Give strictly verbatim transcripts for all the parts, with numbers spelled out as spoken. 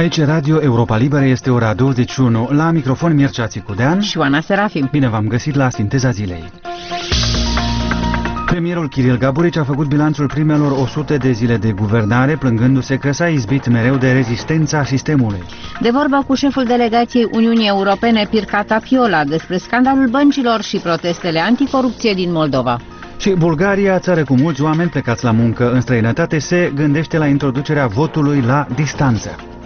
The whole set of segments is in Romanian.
Aici Radio Europa Liberă, este ora douăzeci și unu. La microfon Mircea Țicudean și Oana Serafim. Bine v-am găsit la Sinteza Zilei. Premierul Kiril Gaburici a făcut bilanțul primelor o sută de zile de guvernare, plângându-se că s-a izbit mereu de rezistența sistemului. De vorbă cu șeful delegației Uniunii Europene, Pirca Tapiola, despre scandalul băncilor și protestele anticorupție din Moldova. Și Bulgaria, țară cu mulți oameni plecați la muncă în străinătate, se gândește la introducerea votului la distanță.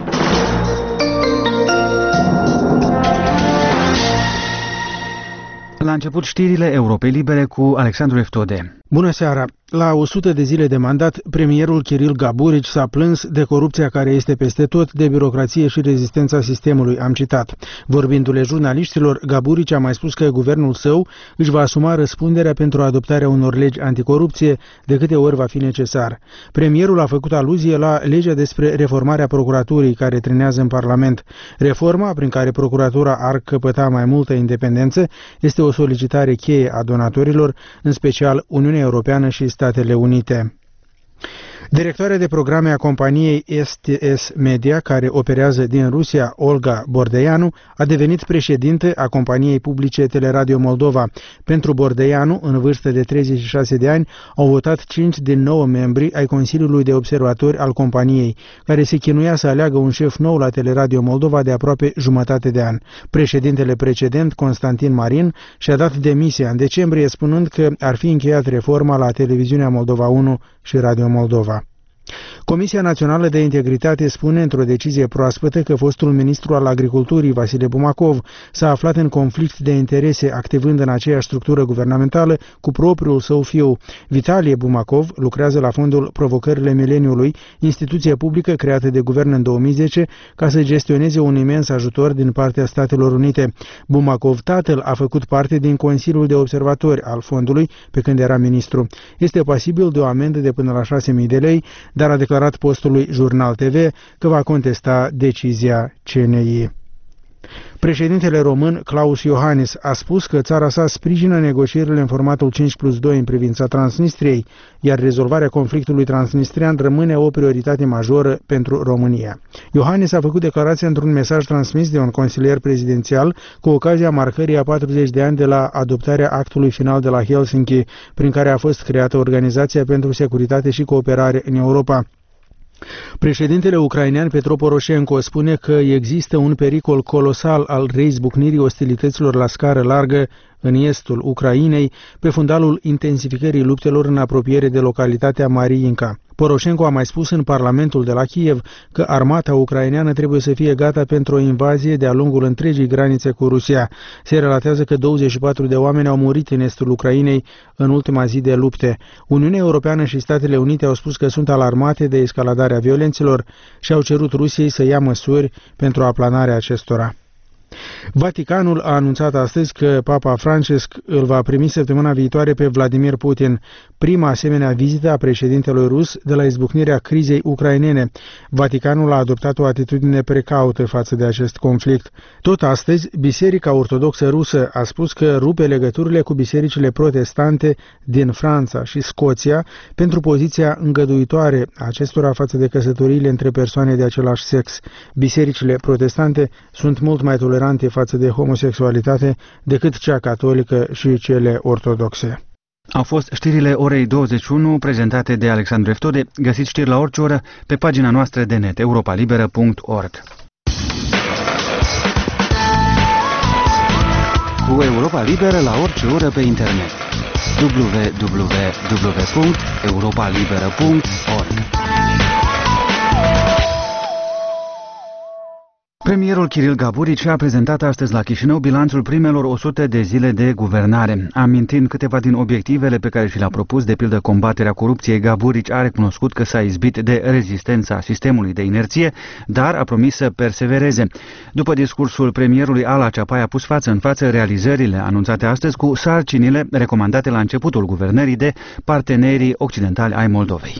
La început știrile Europei Libere cu Alexandru Eftode. Bună seara! La o sută de zile de mandat, premierul Kiril Gaburici s-a plâns de corupția care este peste tot, de birocrație și rezistența sistemului, am citat. Vorbindu-le jurnaliștilor, Gaburici a mai spus că guvernul său își va asuma răspunderea pentru adoptarea unor legi anticorupție de câte ori va fi necesar. Premierul a făcut aluzie la legea despre reformarea procuraturii care trenează în Parlament. Reforma, prin care procuratura ar căpăta mai multă independență, este o solicitare cheie a donatorilor, în special Uniunea Europeană și Statele Unite. Directoarea de programe a companiei S T S Media, care operează din Rusia, Olga Bordeianu, a devenit președintă a companiei publice Teleradio Moldova. Pentru Bordeianu, în vârstă de treizeci și șase de ani, au votat cinci din nouă membri ai Consiliului de Observatori al companiei, care se chinuia să aleagă un șef nou la Teleradio Moldova de aproape jumătate de an. Președintele precedent, Constantin Marin, și-a dat demisia în decembrie, spunând că ar fi încheiat reforma la Televiziunea Moldova unu și Radio Moldova. Comisia Națională de Integritate spune într-o decizie proaspătă că fostul ministru al Agriculturii, Vasile Bumacov, s-a aflat în conflict de interese activând în aceeași structură guvernamentală cu propriul său fiu. Vitalie Bumacov lucrează la Fondul Provocările Mileniului, instituție publică creată de guvern în două mii zece ca să gestioneze un imens ajutor din partea Statelor Unite. Bumacov, tatăl, a făcut parte din Consiliul de Observatori al fondului pe când era ministru. Este pasibil de o amendă de până la șase mii de lei, dar a declarat postului Jurnal T V că va contesta decizia C N I. Președintele român, Klaus Iohannis, a spus că țara sa sprijină negocierile în formatul cinci plus doi în privința Transnistriei, iar rezolvarea conflictului transnistrian rămâne o prioritate majoră pentru România. Iohannis a făcut declarația într-un mesaj transmis de un consilier prezidențial cu ocazia marcării a patruzeci de ani de la adoptarea actului final de la Helsinki, prin care a fost creată Organizația pentru Securitate și Cooperare în Europa. Președintele ucrainean Petro Poroșenko spune că există un pericol colosal al reizbucnirii ostilităților la scară largă în estul Ucrainei, pe fundalul intensificării luptelor în apropiere de localitatea Mariinka. Poroșenko a mai spus în Parlamentul de la Kiev că armata ucraineană trebuie să fie gata pentru o invazie de-a lungul întregii granițe cu Rusia. Se relatează că douăzeci și patru de oameni au murit în estul Ucrainei în ultima zi de lupte. Uniunea Europeană și Statele Unite au spus că sunt alarmate de escaladarea violențelor și au cerut Rusiei să ia măsuri pentru aplanarea acestora. Vaticanul a anunțat astăzi că Papa Francesc îl va primi săptămâna viitoare pe Vladimir Putin, prima asemenea vizită a președintelui rus de la izbucnirea crizei ucrainene. Vaticanul a adoptat o atitudine precaută față de acest conflict. Tot astăzi, Biserica Ortodoxă Rusă a spus că rupe legăturile cu bisericile protestante din Franța și Scoția pentru poziția îngăduitoare a acestora față de căsătoriile între persoane de același sex. Bisericile protestante sunt mult mai tolerante față de homosexualitate decât cea catolică și cele ortodoxe. Au fost știrile orei douăzeci și unu prezentate de Alexandru Eftode. Găsiți știri la orice oră pe pagina noastră de net europa liberă punct org. Cu Europa Liberă la orice oră pe internet. w w w punct europa liberă punct org. Premierul Kiril Gaburici a prezentat astăzi la Chișinău bilanțul primelor o sută de zile de guvernare. Amintind câteva din obiectivele pe care și le-a propus, de pildă combaterea corupției, Gaburici a recunoscut că s-a izbit de rezistența sistemului de inerție, dar a promis să persevereze. După discursul premierului, Ala Ceapai a pus față în față realizările anunțate astăzi cu sarcinile recomandate la începutul guvernării de partenerii occidentali ai Moldovei.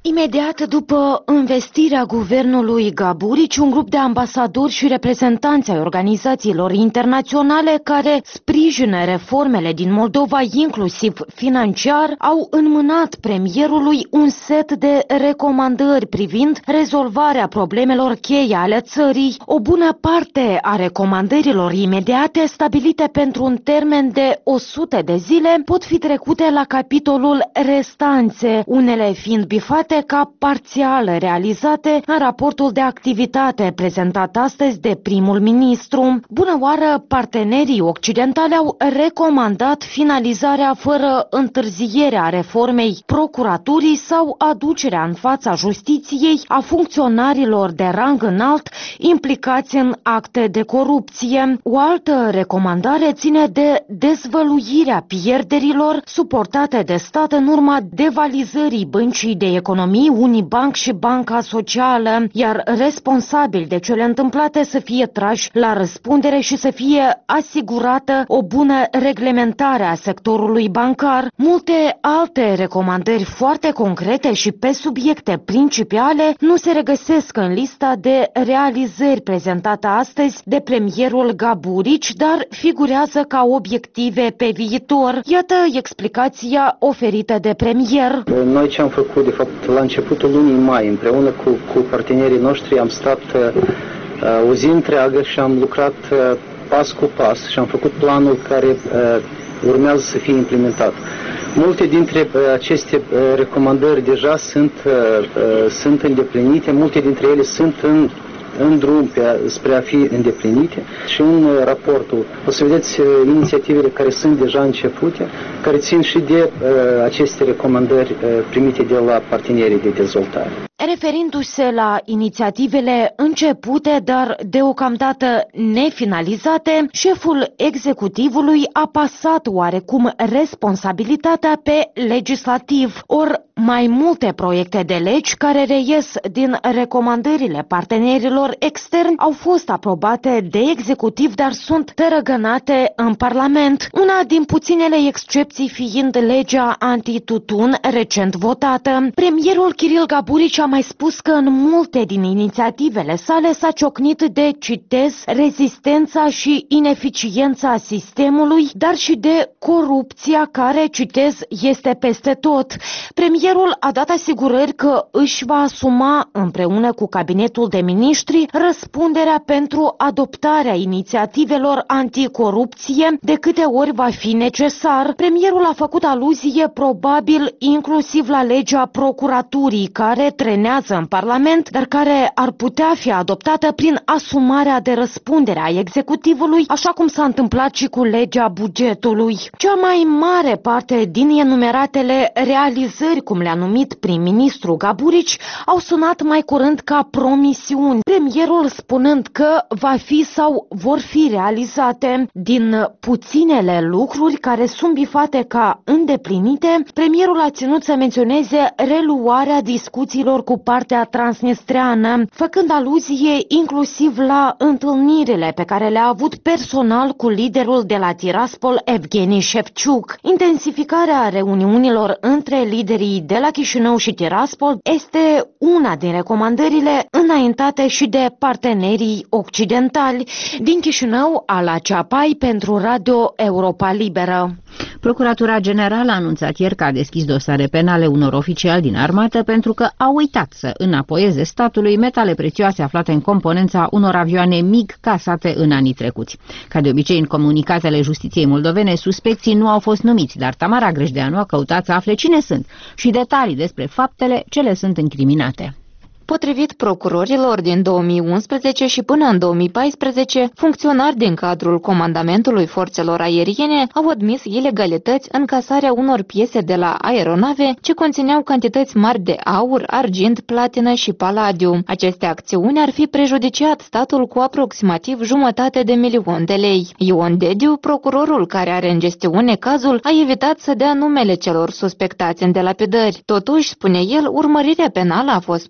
Imediat după învestirea guvernului Gaburici, un grup de ambasadori și reprezentanți ai organizațiilor internaționale care sprijină reformele din Moldova, inclusiv financiar, au înmânat premierului un set de recomandări privind rezolvarea problemelor cheie ale țării. O bună parte a recomandărilor imediate, stabilite pentru un termen de o sută de zile, pot fi trecute la capitolul restanțe, unele fiind bifate ca parțial realizate în raportul de activitate prezentat astăzi de primul ministru. Bună oară, partenerii occidentali au recomandat finalizarea fără întârziere a reformei procuraturii sau aducerea în fața justiției a funcționarilor de rang înalt implicați în acte de corupție. O altă recomandare ține de dezvăluirea pierderilor suportate de stat în urma devalizării băncii de economie Unibank și Banca Socială, iar responsabili de cele întâmplate să fie trași la răspundere și să fie asigurată o bună reglementare a sectorului bancar. Multe alte recomandări foarte concrete și pe subiecte principiale nu se regăsesc în lista de realizări prezentată astăzi de premierul Gaburici, dar figurează ca obiective pe viitor. Iată explicația oferită de premier. Noi ce am făcut, de fapt, la începutul lunii mai, împreună cu, cu partenerii noștri, am stat uh, o zi întreagă și am lucrat uh, pas cu pas și am făcut planul care uh, urmează să fie implementat. Multe dintre uh, aceste uh, recomandări deja sunt, uh, uh, sunt îndeplinite, multe dintre ele sunt în în drum pe, spre a fi îndeplinite și în uh, raportul o să vedeți uh, inițiativele care sunt deja începute, care țin și de uh, aceste recomandări uh, primite de la partenerii de dezvoltare. Referindu-se la inițiativele începute, dar deocamdată nefinalizate, șeful executivului a pasat oarecum responsabilitatea pe legislativ. Or, mai multe proiecte de legi care reies din recomandările partenerilor externi au fost aprobate de executiv, dar sunt tărăgănate în Parlament. Una din puținele excepții fiind legea antitutun recent votată. Premierul Kiril Gaburici a mai spus că în multe din inițiativele sale s-a ciocnit de, citez, rezistența și ineficiența sistemului, dar și de corupția care, citez, este peste tot. Premierul a dat asigurări că își va asuma împreună cu cabinetul de miniștri răspunderea pentru adoptarea inițiativelor anticorupție de câte ori va fi necesar. Premierul a făcut aluzie probabil inclusiv la legea procuraturii care trenează în Parlament, dar care ar putea fi adoptată prin asumarea de răspundere a executivului, așa cum s-a întâmplat și cu legea bugetului. Cea mai mare parte din enumeratele realizări, cum le-a numit prim-ministru Gaburici, au sunat mai curând ca promisiuni, premierul spunând că va fi sau vor fi realizate. Din puținele lucruri care sunt bifate ca îndeplinite, premierul a ținut să menționeze reluarea discuțiilor cu partea transnistreană, făcând aluzie inclusiv la întâlnirile pe care le-a avut personal cu liderul de la Tiraspol, Evgeni Shevchuk. Intensificarea reuniunilor între liderii de la Chișinău și Tiraspol este una din recomandările înaintate și de partenerii occidentali. Din Chișinău, Ala Ceapai pentru Radio Europa Liberă. Procuratura Generală a anunțat ieri că a deschis dosare penale unor oficiali din armată pentru că au uitat să înapoieze statului metale prețioase aflate în componența unor avioane MiG casate în anii trecuți. Ca de obicei, în comunicatele justiției moldovene, suspecții nu au fost numiți, dar Tamara Grejdeanu a căutat să afle cine sunt și detalii despre faptele ce le sunt incriminate. Potrivit procurorilor, din două mii unsprezece și până în două mii paisprezece, funcționari din cadrul comandamentului forțelor aeriene au admis ilegalități în casarea unor piese de la aeronave ce conțineau cantități mari de aur, argint, platină și paladiu. Aceste acțiuni ar fi prejudiciat statul cu aproximativ jumătate de milion de lei. Ion Dediu, procurorul care are în gestiune cazul, a evitat să dea numele celor suspectați în delapidări. Totuși, spune el, urmărirea penală a fost pornită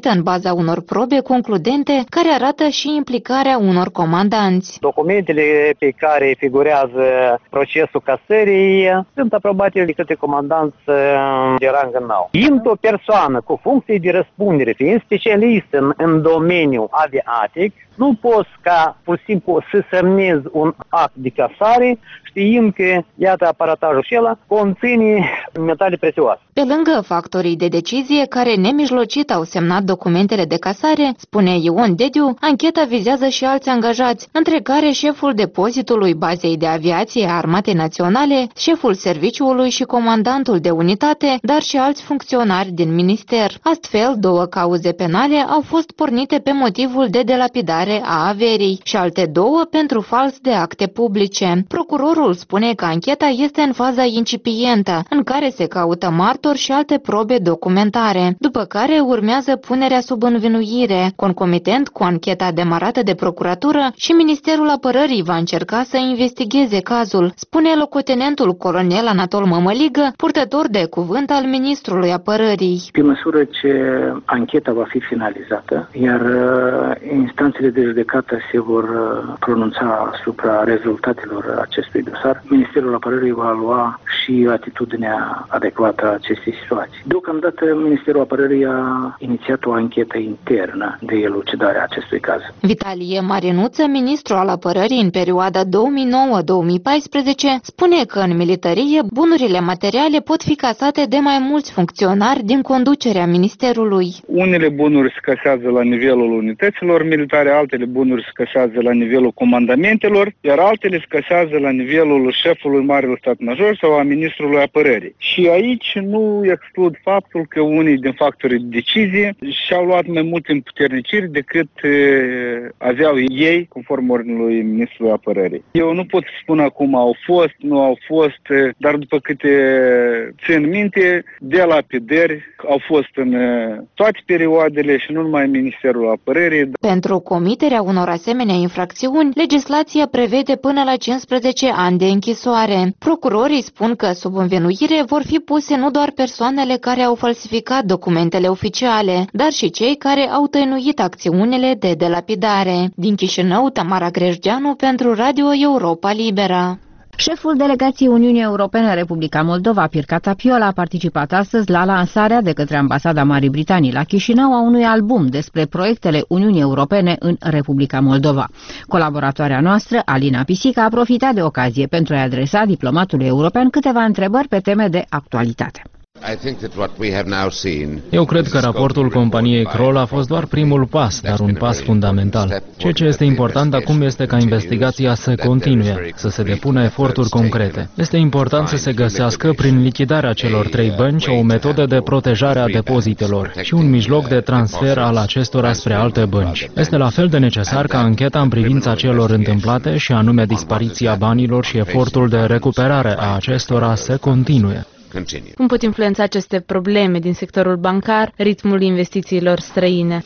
în baza unor probe concludente care arată și implicarea unor comandanți. Documentele pe care figurează procesul casării sunt aprobate de către comandanți de rang înalt. Fiind o persoană cu funcție de răspundere, fiind specialist în, în domeniul aviatic, nu poți ca pur și simplu să semnezi un act de casare știind că, iată, aparatajul acela conține metale prețioase. Pe lângă factorii de decizie care nemijlocit au semnat documentele de casare, spune Ion Dediu, ancheta vizează și alți angajați, între care șeful depozitului bazei de aviație a Armatei Naționale, șeful serviciului și comandantul de unitate, dar și alți funcționari din minister. Astfel, două cauze penale au fost pornite pe motivul de delapidare a averii și alte două pentru fals de acte publice. Procurorul spune că ancheta este în faza incipientă, în care se caută martori și alte probe documentare, după care urmează punerea sub învinuire. Concomitent cu ancheta demarată de procuratură, și Ministerul Apărării va încerca să investigheze cazul, spune locotenentul colonel Anatol Mămăligă, purtător de cuvânt al Ministrului Apărării. Pe măsură ce ancheta va fi finalizată, iar instanțele de judecată se vor pronunța asupra rezultatelor acestui dosar, Ministerul Apărării va lua și atitudinea adecvată a acestei situații. Deocamdată, Ministerul Apărării a inițiat o anchetă internă de elucidare a acestui caz. Vitalie Marinuță, ministru al Apărării în perioada două mii nouă două mii paisprezece, spune că în militarie bunurile materiale pot fi casate de mai mulți funcționari din conducerea Ministerului. Unele bunuri se casează la nivelul unităților militare, altele bunuri se casează la nivelul comandamentelor, iar altele se casează la nivelul șefului Marelui Stat Major sau a Ministrului Apărării. Și aici nu exclud faptul că unii din factorii de decizie și-au luat mai multe împuterniciri decât e, aveau ei, conform ordinului Ministrului Apărării. Eu nu pot spun acum au fost, nu au fost, dar după câte țin minte, de lapidări au fost în toate perioadele și nu numai Ministerul Apărării. Pentru comiterea unor asemenea infracțiuni, legislația prevede până la cincisprezece ani de închisoare. Procurorii spun că sub învinuire vor fi puse nu doar persoanele care au falsificat documentele oficiale, dar și cei care au tăinuit acțiunile de delapidare. Din Chișinău, Tamara Grejdeanu pentru Radio Europa Liberă. Șeful delegației Uniunii Europene în Republica Moldova, Pirca Tapiola, a participat astăzi la lansarea de către Ambasada Marii Britanii la Chișinău a unui album despre proiectele Uniunii Europene în Republica Moldova. Colaboratoarea noastră, Alina Pisica, a profitat de ocazie pentru a-i adresa diplomatului european câteva întrebări pe teme de actualitate. Eu cred că raportul companiei Kroll a fost doar primul pas, dar un pas fundamental. Ceea ce este important acum este ca investigația să continue, să se depună eforturi concrete. Este important să se găsească, prin lichidarea celor trei bănci, o metodă de protejare a depozitelor și un mijloc de transfer al acestora spre alte bănci. Este la fel de necesar ca ancheta în privința celor întâmplate, și anume dispariția banilor și efortul de recuperare a acestora, să continue. Cum pot influența aceste probleme din sectorul bancar ritmul investițiilor străine?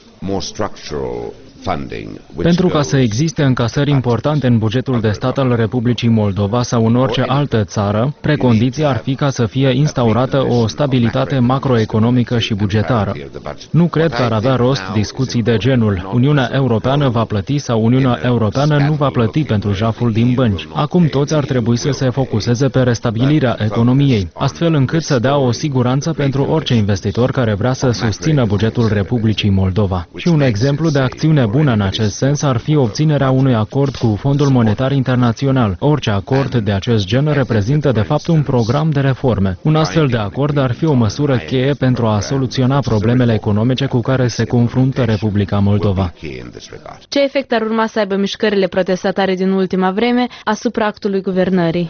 Pentru ca să existe încasări importante în bugetul de stat al Republicii Moldova sau în orice altă țară, precondiția ar fi ca să fie instaurată o stabilitate macroeconomică și bugetară. Nu cred că ar avea rost discuții de genul Uniunea Europeană va plăti sau Uniunea Europeană nu va plăti pentru jaful din bănci. Acum toți ar trebui să se focuseze pe restabilirea economiei, astfel încât să dea o siguranță pentru orice investitor care vrea să susțină bugetul Republicii Moldova. Și un exemplu de acțiune bună în acest sens ar fi obținerea unui acord cu Fondul Monetar Internațional. Orice acord de acest gen reprezintă de fapt un program de reforme. Un astfel de acord ar fi o măsură cheie pentru a soluționa problemele economice cu care se confruntă Republica Moldova. Ce efect ar urma să aibă mișcările protestatare din ultima vreme asupra actului guvernării?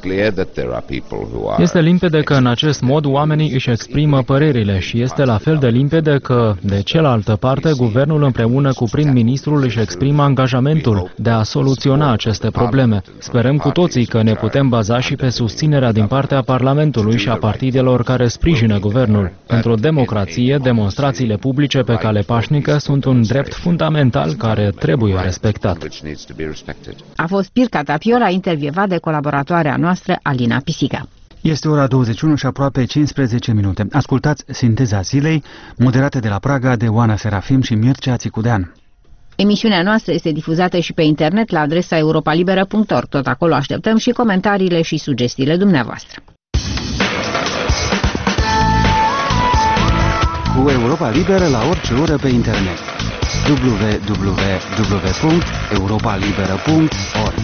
Este limpede că în acest mod oamenii își exprimă părerile și este la fel de limpede că, de cealaltă parte, guvernul împreună cu prim-ministrul își exprimă angajamentul de a soluționa aceste probleme. Sperăm cu toții că ne putem baza și pe susținerea din partea Parlamentului și a partidelor care sprijină guvernul. Într-o democrație, demonstrațiile publice pe cale pașnică sunt un drept fundamental care trebuie respectat. A fost Pirca Tapiola, intervievat de colaboratoarea noastră, Alina Pisica. Este ora douăzeci și unu și aproape cincisprezece minute. Ascultați Sinteza Zilei, moderată de la Praga de Oana Serafim și Mircea Țicudean. Emisiunea noastră este difuzată și pe internet la adresa europa liberă punct org. Tot acolo așteptăm și comentariile și sugestiile dumneavoastră. Cu Europa Liberă la orice oră pe internet. w w w punct europa liberă punct org.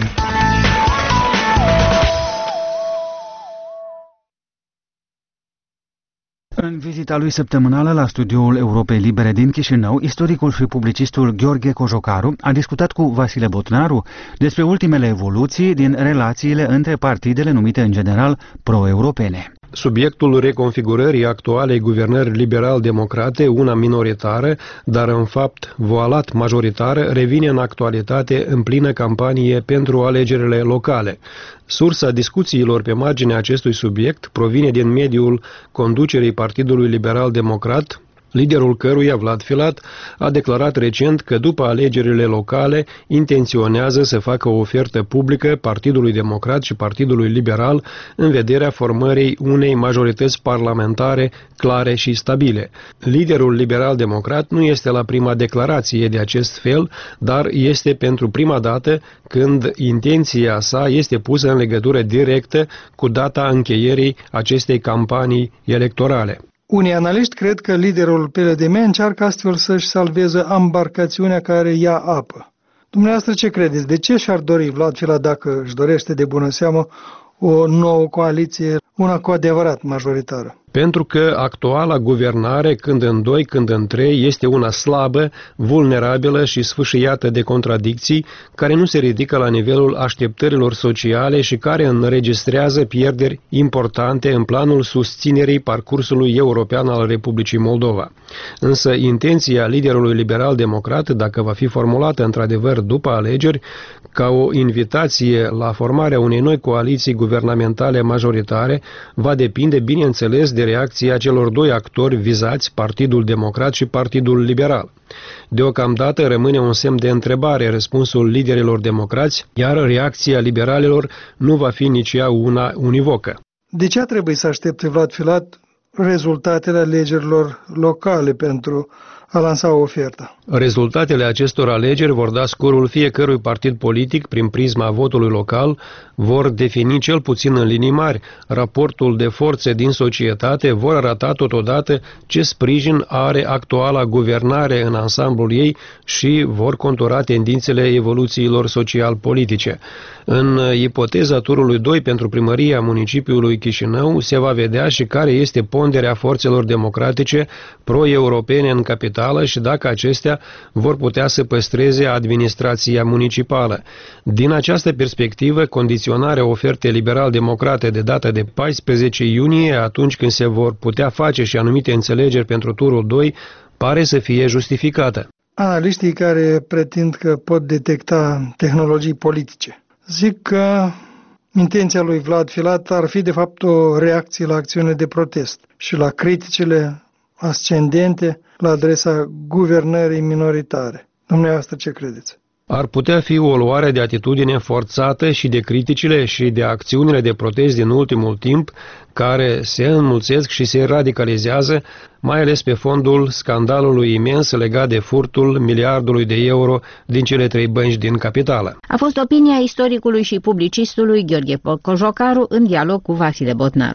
În vizita lui săptămânală la studioul Europei Libere din Chișinău, istoricul și publicistul Gheorghe Cojocaru a discutat cu Vasile Botnaru despre ultimele evoluții din relațiile între partidele numite în general pro-europene. Subiectul reconfigurării actualei guvernări liberal-democrate, una minoritară, dar în fapt voalat majoritară, revine în actualitate în plină campanie pentru alegerile locale. Sursa discuțiilor pe marginea acestui subiect provine din mediul conducerii Partidului Liberal-Democrat, liderul căruia, Vlad Filat, a declarat recent că după alegerile locale intenționează să facă o ofertă publică Partidului Democrat și Partidului Liberal în vederea formării unei majorități parlamentare clare și stabile. Liderul liberal-democrat nu este la prima declarație de acest fel, dar este pentru prima dată când intenția sa este pusă în legătură directă cu data încheierii acestei campanii electorale. Unii analiști cred că liderul P L D M încearcă astfel să-și salveze ambarcațiunea care ia apă. Dumneavoastră ce credeți? De ce și-ar dori Vlad Filat, dacă își dorește de bună seamă, o nouă coaliție, una cu adevărat majoritară? Pentru că actuala guvernare, când în doi, când în trei, este una slabă, vulnerabilă și sfâșiată de contradicții, care nu se ridică la nivelul așteptărilor sociale și care înregistrează pierderi importante în planul susținerii parcursului european al Republicii Moldova. Însă intenția liderului liberal-democrat, dacă va fi formulată într-adevăr după alegeri, ca o invitație la formarea unei noi coaliții guvernamentale majoritare, va depinde, bineînțeles, de reacția celor doi actori vizați, Partidul Democrat și Partidul Liberal. Deocamdată rămâne un semn de întrebare răspunsul liderilor democrați, iar reacția liberalilor nu va fi nici ea una univocă. De ce trebuie să aștepte Vlad Filat rezultatele alegerilor locale pentru a lansa o ofertă? Rezultatele acestor alegeri vor da scorul fiecărui partid politic prin prisma votului local, vor defini cel puțin în linii mari raportul de forțe din societate, vor arăta totodată ce sprijin are actuala guvernare în ansamblul ei și vor contura tendințele evoluțiilor social-politice. În ipoteza turului doi pentru primăria municipiului Chișinău se va vedea și care este ponderea forțelor democratice pro-europene în capitală și dacă acestea vor putea să păstreze administrația municipală. Din această perspectivă, condiționarea ofertei liberal-democrate de data de paisprezece iunie, atunci când se vor putea face și anumite înțelegeri pentru turul doi, pare să fie justificată. Analiștii care pretind că pot detecta tehnologii politice zic că intenția lui Vlad Filat ar fi de fapt o reacție la acțiunile de protest și la criticile ascendente la adresa guvernării minoritare. Dumneavoastră ce credeți? Ar putea fi o luare de atitudine forțată și de criticile și de acțiunile de protest din ultimul timp, care se înmulțesc și se radicalizează, mai ales pe fondul scandalului imens legat de furtul miliardului de euro din cele trei bănci din capitală. A fost opinia istoricului și publicistului Gheorghe Cojocaru în dialog cu Vasile Botnaru.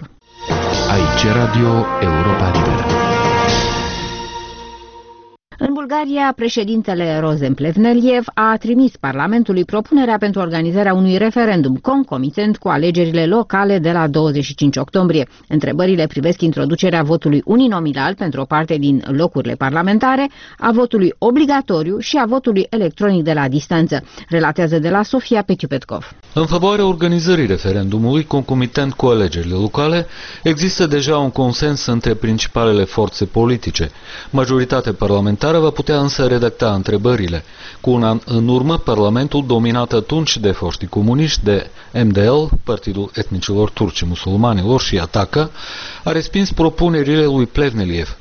Aici Radio Europa Liberă. În Bulgaria, președintele Rozen Plevneliev a trimis Parlamentului propunerea pentru organizarea unui referendum concomitent cu alegerile locale de la douăzeci și cinci octombrie. Întrebările privesc introducerea votului uninominal pentru o parte din locurile parlamentare, a votului obligatoriu și a votului electronic de la distanță, relatează de la Sofia Petiupetkov. În favoarea organizării referendumului concomitent cu alegerile locale, există deja un consens între principalele forțe politice. Majoritatea parlamentară va putea însă redacta întrebările. Cu un an în urmă, Parlamentul, dominat atunci de foștii comuniști, de M D L, Partidul Etnicilor Turci Musulmanilor și Ataca, a respins propunerile lui Plevneliev.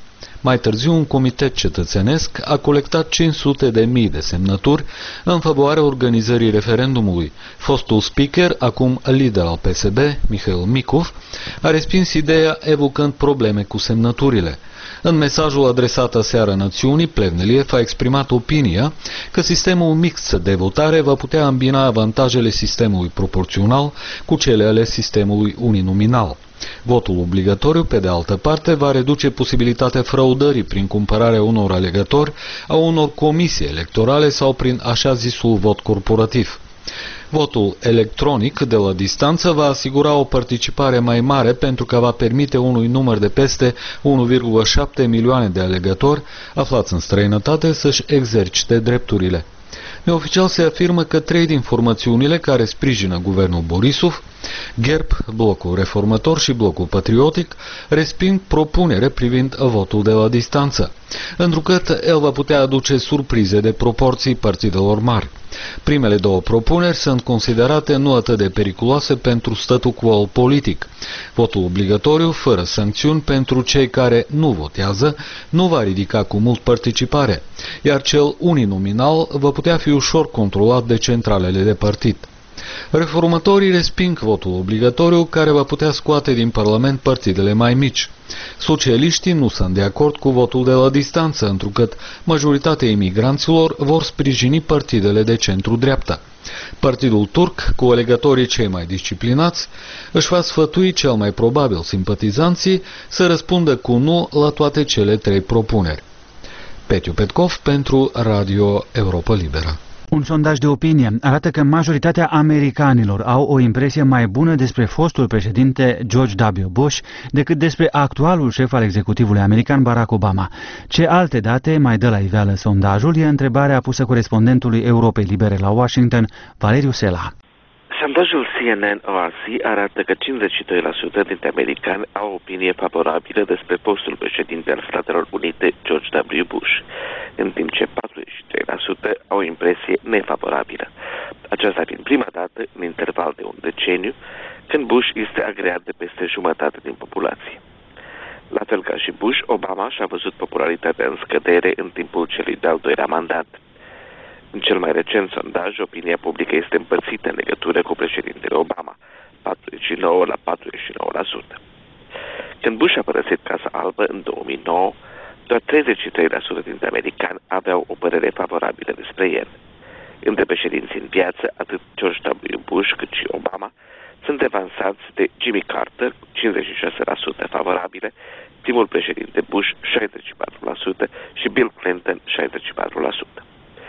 Mai târziu, un comitet cetățenesc a colectat cinci sute de mii de semnături în favoarea organizării referendumului. Fostul speaker, acum lider al P S D, Mihail Micov, a respins ideea evocând probleme cu semnăturile. În mesajul adresat aseară națiunii, Plevneliev a exprimat opinia că sistemul mixt de votare va putea îmbina avantajele sistemului proporțional cu cele ale sistemului uninominal. Votul obligatoriu, pe de altă parte, va reduce posibilitatea fraudării prin cumpărarea unor alegători a unor comisii electorale sau prin așa zisul vot corporativ. Votul electronic de la distanță va asigura o participare mai mare pentru că va permite unui număr de peste unu virgulă șapte milioane de alegători aflați în străinătate să-și exercite drepturile. Neoficial se afirmă că trei din formațiunile care sprijină guvernul Borisov, G E R B, Blocul Reformator și Blocul Patriotic, resping propunere privind votul de la distanță, întrucât el va putea aduce surprize de proporții partidelor mari. Primele două propuneri sunt considerate nu atât de periculoase pentru statu quo politic. Votul obligatoriu, fără sancțiuni pentru cei care nu votează, nu va ridica cu mult participare, iar cel uninominal va putea fi ușor controlat de centralele de partid. Reformatorii resping votul obligatoriu care va putea scoate din Parlament partidele mai mici. Socialiștii nu sunt de acord cu votul de la distanță, întrucât majoritatea imigranților vor sprijini partidele de centru-dreapta. Partidul turc, cu alegătorii cei mai disciplinați, își va sfătui cel mai probabil simpatizanții să răspundă cu nu la toate cele trei propuneri. Petiu Petkov pentru Radio Europa Liberă. Un sondaj de opinie arată că majoritatea americanilor au o impresie mai bună despre fostul președinte George W. Bush decât despre actualul șef al executivului american Barack Obama. Ce alte date mai dă la iveală sondajul e întrebarea pusă corespondentului Europei Libere la Washington, Valeriu Sela. Sondajul C N N O R C arată că cincizeci și doi la sută dintre americani au opinie favorabilă despre fostul președinte al Statelor Unite, George W. Bush, în timp ce patruzeci și trei la sută au o impresie nefavorabilă. Aceasta fiind prima dată, în interval de un deceniu, când Bush este agreat de peste jumătate din populație. La fel ca și Bush, Obama și-a văzut popularitatea în scădere în timpul celui de-al doilea mandat. În cel mai recent sondaj, opinia publică este împărțită în legătură cu președintele Obama, patruzeci și nouă la patruzeci și nouă la sută. Când Bush a părăsit Casa Albă în două mii nouă, doar treizeci și trei la sută dintre americani aveau o părere favorabilă despre el. Între președinții în viață, atât George W. Bush cât și Obama sunt avansați de Jimmy Carter, cincizeci și șase la sută favorabile, primul președinte Bush, șaizeci și patru la sută și Bill Clinton, șaizeci și patru la sută.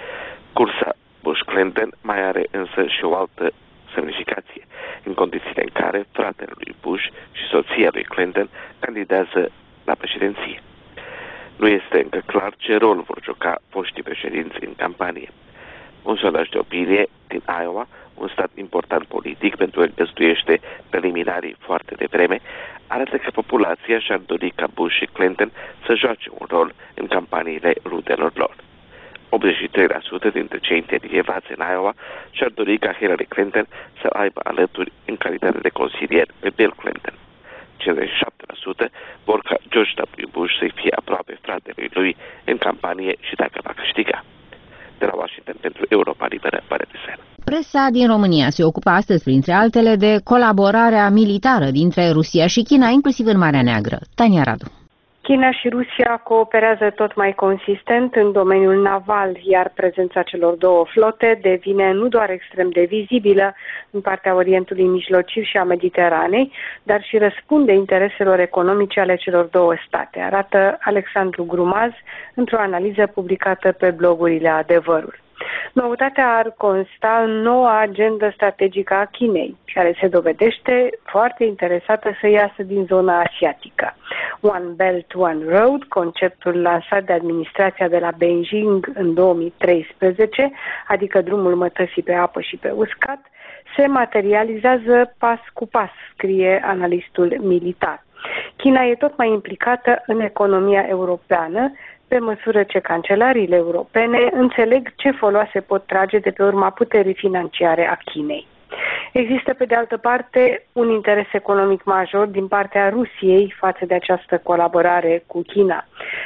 Cursa Bush-Clinton mai are însă și o altă semnificație, în condițiile în care fratele lui Bush și soția lui Clinton candidează la președinție. Nu este încă clar ce rol vor juca foștii președinți în campanie. Un sondaj de opinie din Iowa, un stat important politic pentru că găzduiește preliminarii foarte devreme, arată că populația și-ar dori ca Bush și Clinton să joace un rol în campaniile rudelor lor. optzeci și trei la sută dintre cei intervievați în Iowa și-ar dori ca Hillary Clinton să aibă alături în calitate de consilier pe Bill Clinton. cincizeci și șapte la sută vor ca George W. Bush să fie aproape fratelui lui în campanie și dacă va câștiga. De la Washington pentru Europa Liberă, Valeriu. Presa din România se ocupă astăzi, printre altele, de colaborarea militară dintre Rusia și China, inclusiv în Marea Neagră. Tania Radu. China și Rusia cooperează tot mai consistent în domeniul naval, iar prezența celor două flote devine nu doar extrem de vizibilă în partea Orientului Mijlociu și a Mediteranei, dar și răspunde intereselor economice ale celor două state, arată Alexandru Grumaz într-o analiză publicată pe blogurile Adevărul. Noutatea ar consta în noua agendă strategică a Chinei, care se dovedește foarte interesată să iasă din zona asiatică. One Belt, One Road, conceptul lansat de administrația de la Beijing în două mii treisprezece, adică drumul mătăsii pe apă și pe uscat, se materializează pas cu pas, scrie analistul militar. China e tot mai implicată în economia europeană, pe măsură ce cancelariile europene înțeleg ce foloase pot trage de pe urma puterii financiare a Chinei. Există, pe de altă parte, un interes economic major din partea Rusiei față de această colaborare cu China.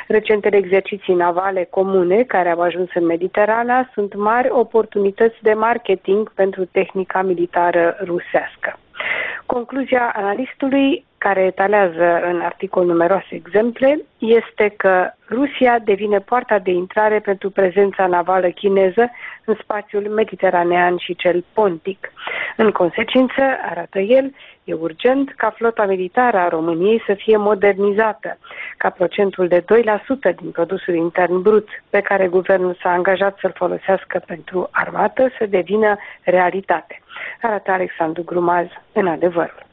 Recentele exerciții navale comune care au ajuns în Mediterana sunt mari oportunități de marketing pentru tehnica militară rusească. Concluzia analistului, care etalează în articol numeroase exemple, este că Rusia devine poarta de intrare pentru prezența navală chineză în spațiul mediteranean și cel pontic. În consecință, arată el, e urgent ca flota militară a României să fie modernizată, ca procentul de doi la sută din produsul intern brut pe care guvernul s-a angajat să-l folosească pentru armată să devină realitate, arată Alexandru Grumaz în Adevărul.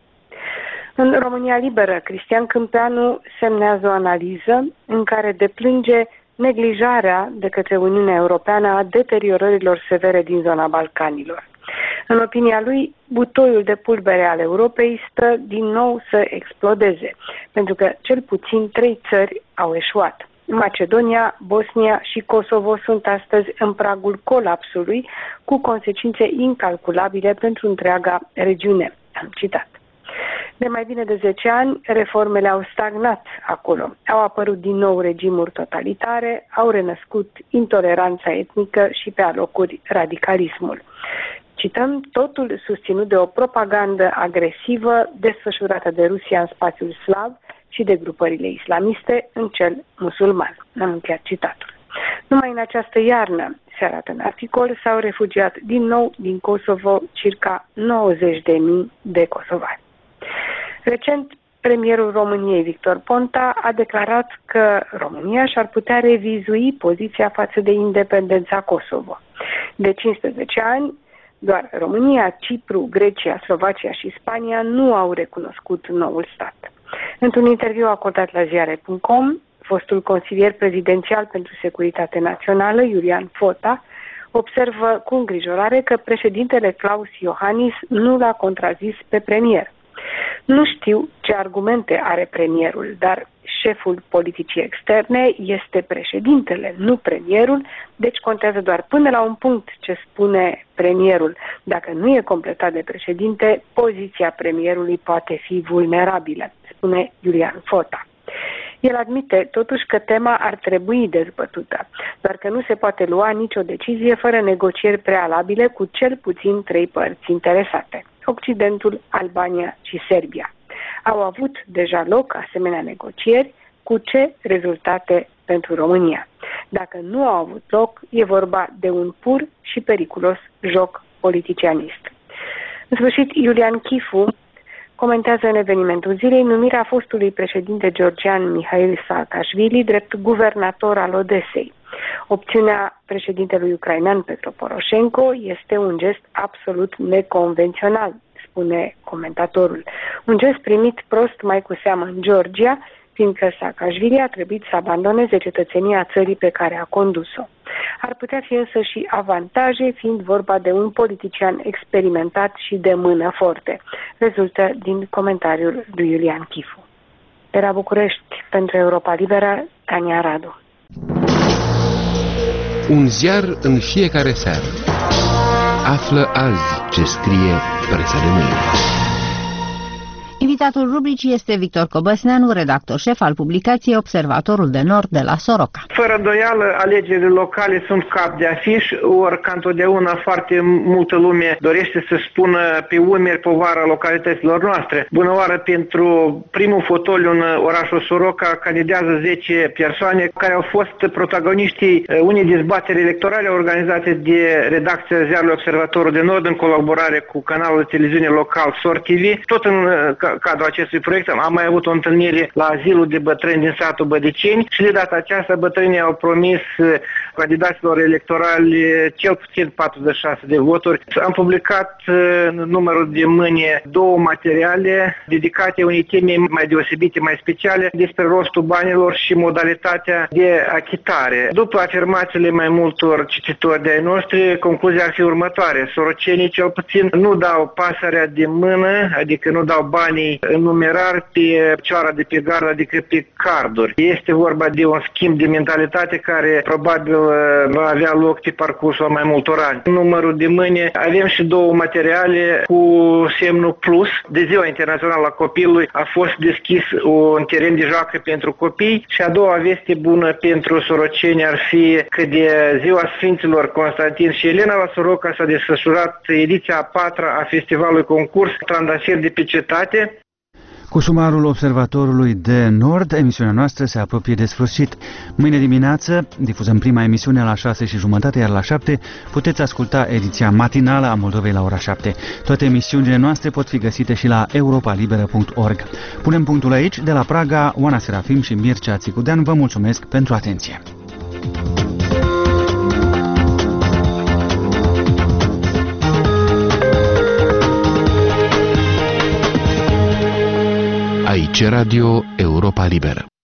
În România Liberă, Cristian Câmpeanu semnează o analiză în care deplânge neglijarea de către Uniunea Europeană a deteriorărilor severe din zona Balcanilor. În opinia lui, butoiul de pulbere al Europei stă din nou să explodeze, pentru că cel puțin trei țări au eșuat. Macedonia, Bosnia și Kosovo sunt astăzi în pragul colapsului, cu consecințe incalculabile pentru întreaga regiune. Am citat. De mai bine de zece ani, reformele au stagnat acolo. Au apărut din nou regimuri totalitare, au renăscut intoleranța etnică și pe alocuri radicalismul. Cităm, totul susținut de o propagandă agresivă desfășurată de Rusia în spațiul slav și de grupările islamiste în cel musulman. Am încheiat citatul. Numai în această iarnă, se arată în articol, s-au refugiat din nou din Kosovo circa nouăzeci de mii de kosovari. Recent, premierul României, Victor Ponta, a declarat că România și-ar putea revizui poziția față de independența Kosovo. De cincisprezece ani, doar România, Cipru, Grecia, Slovacia și Spania nu au recunoscut noul stat. Într-un interviu acordat la ziare punct com, fostul consilier prezidențial pentru securitate națională, Iulian Fota, observă cu îngrijorare că președintele Klaus Iohannis nu l-a contrazis pe premier. Nu știu ce argumente are premierul, dar șeful politicii externe este președintele, nu premierul, deci contează doar până la un punct ce spune premierul. Dacă nu e completat de președinte, poziția premierului poate fi vulnerabilă, spune Iulian Fota. El admite totuși că tema ar trebui dezbătută, doar că nu se poate lua nicio decizie fără negocieri prealabile cu cel puțin trei părți interesate: Occidentul, Albania și Serbia. Au avut deja loc asemenea negocieri, cu ce rezultate pentru România? Dacă nu au avut loc, e vorba de un pur și periculos joc politicianist. În sfârșit, Iulian Chifu comentează în evenimentul zilei numirea fostului președinte georgian Mihail Saakashvili drept guvernator al Odesei. Opțiunea președintelui ucrainean Petro Poroșenko este un gest absolut neconvențional, spune comentatorul. Un gest primit prost mai cu seamă în Georgia, fiindcă Saakashvili a trebuit să abandoneze cetățenia țării pe care a condus-o. Ar putea fi însă și avantaje, fiind vorba de un politician experimentat și de mână forte, rezultă din comentariul lui Iulian Chifu. De la București, pentru Europa Liberă, Tania Radu. Un ziar în fiecare seară. Află azi ce scrie presa de mâine. Invitatul rubricii este Victor Cobăsneanu, redactor șef al publicației Observatorul de Nord de la Soroca. Fără îndoială, alegerile locale sunt cap de afiș, ori ca întotdeauna foarte multă lume dorește să spună pe umeri povara localităților noastre. Bună oară, pentru primul fotoliu în orașul Soroca candidează zece persoane care au fost protagoniștii unei dezbateri electorale organizate de redacția ziarului Observatorul de Nord în colaborare cu canalul de televiziune local S O R T V. Tot în cadrul acestui proiect am mai avut o întâlnire la azilul de bătrâni din satul Bădiceni și de data aceasta bătrânii au promis candidaților electorali cel puțin patruzeci și șase de voturi. Am publicat în numărul de mâine două materiale dedicate unei teme mai deosebite, mai speciale, despre rostul banilor și modalitatea de achitare. După afirmațiile mai multor cititori de ai noștri, concluzia ar fi următoare: sorocenii cel puțin nu dau pasărea de mână, adică nu dau bani în numerar pe cioara de pe gard, adică pe carduri. Este vorba de un schimb de mentalitate care probabil va avea loc pe parcursul a mai multor ani. Numărul de mâine avem și două materiale cu semnul plus. De Ziua Internațională a Copilului a fost deschis un teren de joacă pentru copii și a doua veste bună pentru soroceni ar fi că de Ziua Sfinților Constantin și Elena la Soroca s-a desfășurat ediția a patra a festivalului concurs Trandafir de pe cetate. Cu sumarul Observatorului de Nord, emisiunea noastră se apropie de sfârșit. Mâine dimineață difuzăm prima emisiune la șase și jumătate, iar la șapte puteți asculta ediția matinală a Moldovei la ora șapte. Toate emisiunile noastre pot fi găsite și la europa liberă punct org. Punem punctul aici. De la Praga, Oana Serafim și Mircea Țicudean vă mulțumesc pentru atenție. Aici Radio Europa Liberă.